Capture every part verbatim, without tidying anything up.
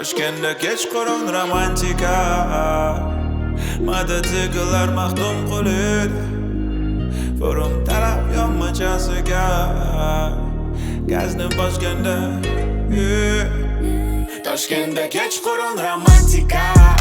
Toshkentda kechqurun romantika, mototsikllar maxdum qo'lida, forum taraf yonmachasiga gazni bosganda. Toshkentda kechqurun romantika,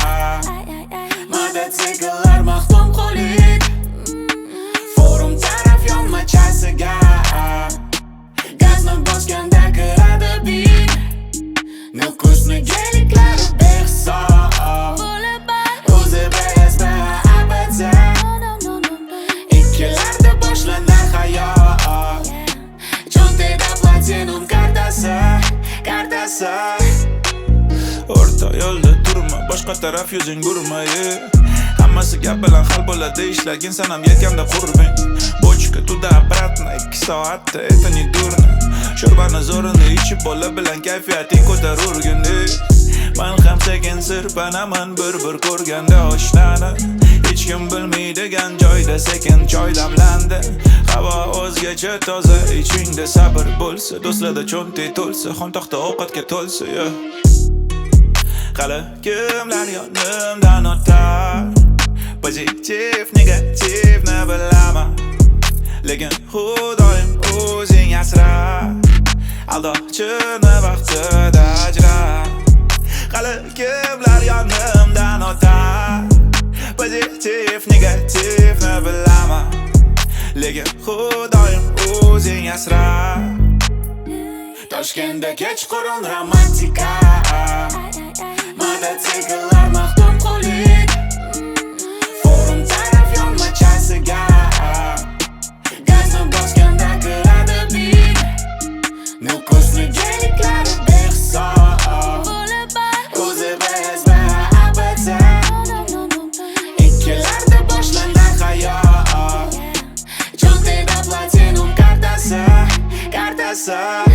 mototsikllar maxdum qo'lida, forum taraf yonmachasiga gazni bosganda kiradi bin. Nukusni geliklari behisob, o'zi beyazda abadza, ikkilarda boshlanar hayot, cho'ntagida platinum kartasi, kartasi. O'rta yo'lda turma, boshqa taraf yuzing burmayi, hammasi gap bilan hal bo'ladi ishlagin, sen ham yelkamda qurbing. Bochka tуда обратно, ikki soatda это не дурно. Sho'rbani zo'rini ichib bola bilan kayfiyating ko'tarurgin. Men ham sekin sirpanaman bir-bir ko'rganda oshnani, hech kim bilmaydigan joyda sekin choy damlandi. Havo o'zgacha toza, ichingda sabr bo'lsa, do'stlarda cho'ntak to'lsa, xontoqda ovqatga to'lsa. Qala kimlar yonimdan o'tar, pozitiv, negativni bilaman, lekin xudoyim o'zing asra, aldoqchini vaqtida ajra. Qala kimlar yonimdan o'tar, pozitiv, negativni bilaman, lekin xudoyim o'zing asra. Toshkentda kechqurun romantika, mototsikllar maxdum qo'lida, forum taraf yonmachasiga gazni bosganda kiradi bin. Nukusni geliklari behisob, o'zi beyazda abadza, ikkilarda boshlanar hayot, cho'ntagida platinum kartasi, kartasi.